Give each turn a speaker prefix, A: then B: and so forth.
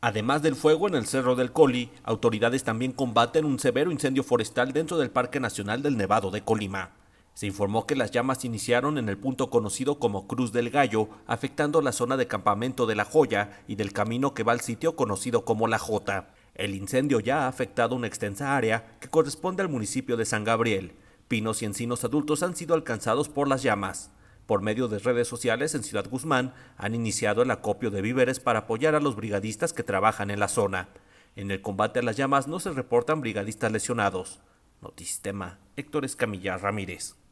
A: Además del fuego en el Cerro del Coli, autoridades también combaten un severo incendio forestal dentro del Parque Nacional del Nevado de Colima. Se informó que las llamas iniciaron en el punto conocido como Cruz del Gallo, afectando la zona de campamento de La Joya y del camino que va al sitio conocido como La Jota. El incendio ya ha afectado una extensa área que corresponde al municipio de San Gabriel. Pinos y encinos adultos han sido alcanzados por las llamas. Por medio de redes sociales en Ciudad Guzmán, han iniciado el acopio de víveres para apoyar a los brigadistas que trabajan en la zona. En el combate a las llamas no se reportan brigadistas lesionados. Notisistema, Héctor Escamilla Ramírez.